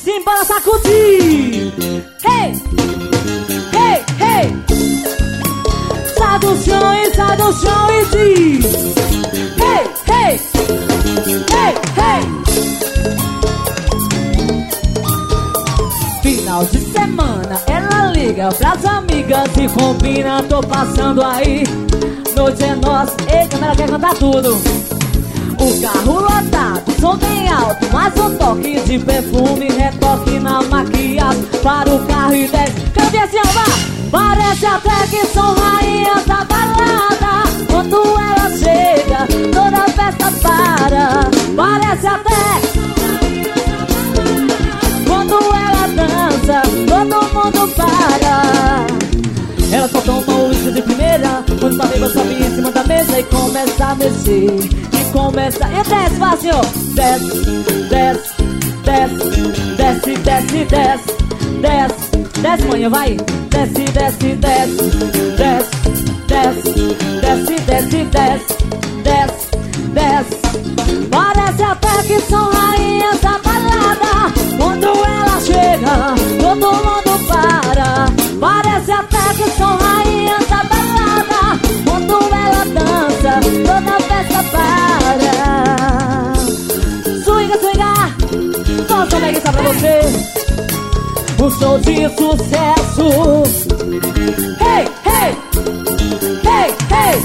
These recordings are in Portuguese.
Simbora sacudir. Hey, hey, hey. Sai do chão e diz. Hey, hey, hey, hey. Final de semana, ela liga pras amigas e combina, tô passando aí. Noite é nossa, eita, ela quer cantar tudo. O carro lotado, som bem alto, mais um toque de perfume, retoque na maquiagem. Para o carro e desce, quero ver assim, ó, parece até que são rainhas da balada. Quando ela chega, toda a festa para. Parece até quando ela dança, todo mundo para. Ela só toma o uísque de primeira, quando tá bêbada sobe em cima da mesa e começa a mexer. Começa e desce, vai assim, ó. Desce, desce, desce, desce, desce, desce, desce, desce, manhã, vai. Desce, desce, desce, desce, desce, desce, desce, desce, desce, desce. Parece até que são rainhas da balada. Quando ela chega, todo mundo para. Parece até que são rainhas da balada. Quando ela dança, toda a festa para. Swinga, swinga, nossa, mega está pra você. Um show de sucesso. Hey, hey, hey, hey.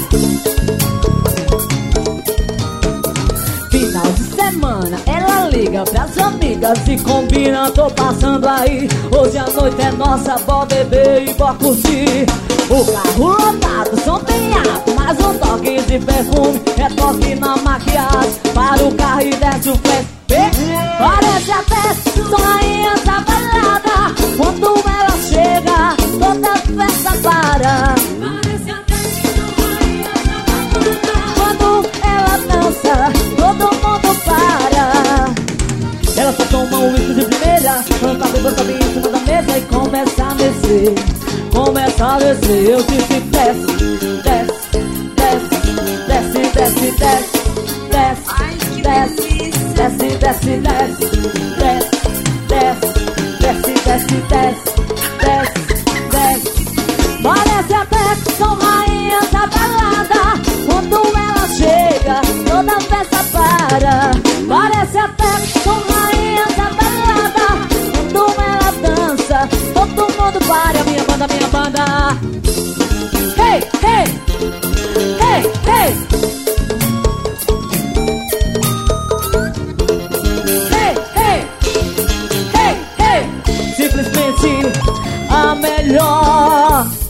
Final de semana, ela liga pras amigas e combina, tô passando aí. Hoje a noite é nossa, bora beber e bora curtir. O carro lotado, som bem alto, mais um toque de perfume, retoque na maquiagem. Para o carro e desce o flash. Parece até são rainhas da balada. Quando ela chega, toda a festa para. Parece até que são rainhas da balada. Quando ela dança, todo mundo para. Ela só toma um uísque de primeira, quando tá bêbada sobe em cima da mesa e começa a mexer. Começa a descer, eu disse desce, desce, desce, desce, desce, desce, desce, desce, desce, desce, desce, desce, desce, desce, desce, desce. Parece até que são rainhas da balada. Quando ela chega, toda a festa para. Parece até que são rainhas da balada. Quando ela dança, todo mundo para. Minha banda. Hey, hey, hey, hey. Hey, hey, hey, hey. Simplesmente a melhor.